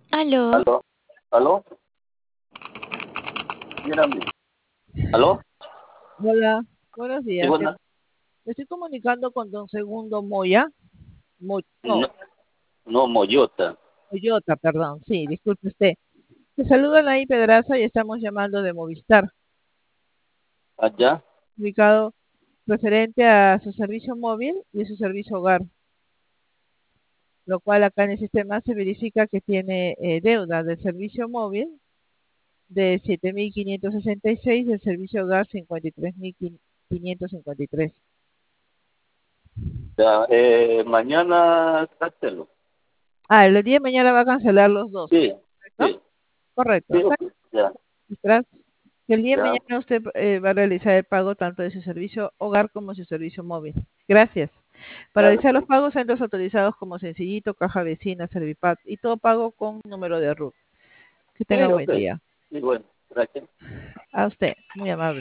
Aló, ¿Aló? ¿Aló? Dígame. ¿Aló? Hola, buenos Sí, días. buena. Me estoy comunicando con don Segundo Moya. No, No, no, Moyota. Moyota, perdón. Sí, disculpe usted. Te saludan ahí Pedraza y estamos llamando de Movistar, Allá. ubicado referente a su servicio móvil y su servicio hogar, lo cual acá en el sistema se verifica que tiene deuda del servicio móvil de 7.566, del servicio hogar 53.553. Ya, mañana, cástelo. Ah, el día de mañana va a cancelar los dos, Sí, ¿no? sí, Correcto. sí, Acá ok. Ya, registrar que el día de ya. mañana usted va a realizar el pago tanto de su servicio hogar como de su servicio móvil. Gracias. Para Ya, realizar los pagos en los autorizados como Sencillito, Caja Vecina, Servipad y todo pago con número de RUT. Que sí, tenga ok. buen día. Sí, bueno, gracias. A usted, muy amable.